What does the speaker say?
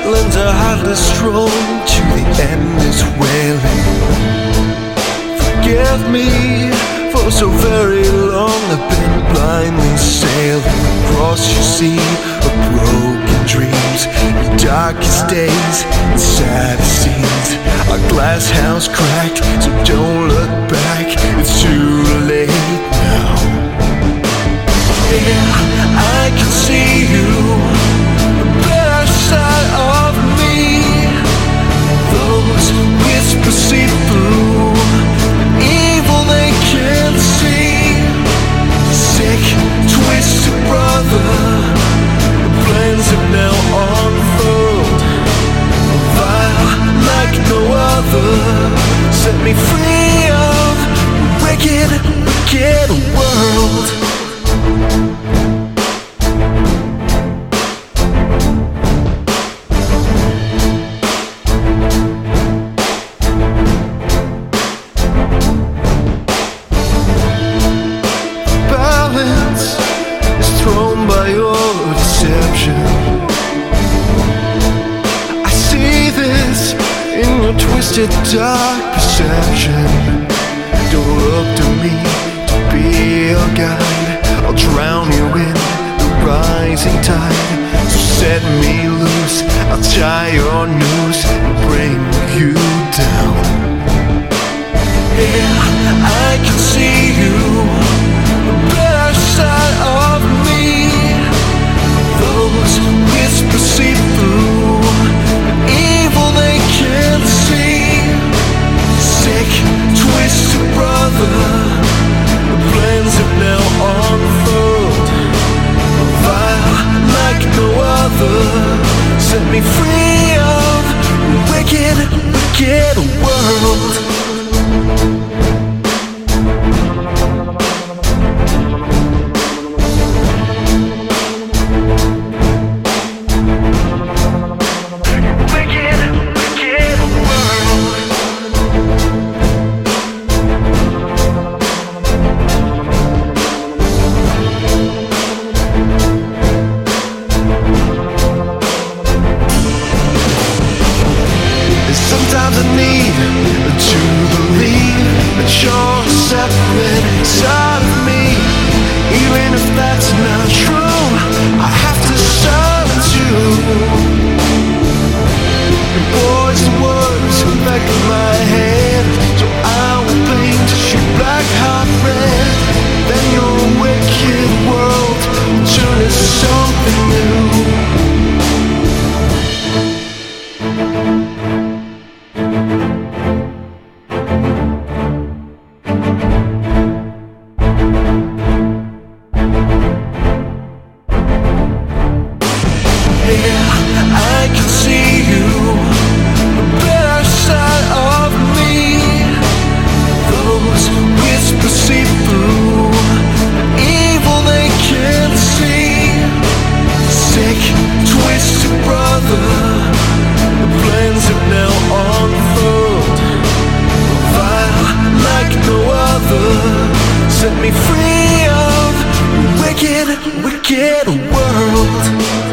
lends a heartless stroll to the endless wailing. Forgive me, for so very long I've been blindly sailing across your sea of broken dreams, your darkest days and saddest scenes. Our glass house cracked, so don't look back, it's too late now. Yeah, I can see you, the better side of me. Those whispers seep through, the evil they can't see. Sick, twisted brother, the plans have now unfurled. Vile like no other, set me free of a wicked, wicked world. I see this in your twisted dark perception. Don't look to me to be your guide, I'll drown you in the rising tide. So set me loose, I'll tie your noose and bring you down. Yeah, I can see you, the better side of me. Those whispers seep through, the evil they can't see. Sick, twisted brother, the plans have now unfurled. Vile like no other, set me free of a wicked, wicked world. Sometimes I need to believe that you're a separate side of me. Even if that's not true, I have to silence you. Your poison words affect my head, so I will paint your black heart red. Then your wicked world will turn to something new. I can see you, the better side of me. Those whispers seep through, the evil they can't see. Sick, twisted brother, the plans have now unfurled. Vile like no other, set me free of a wicked, wicked world.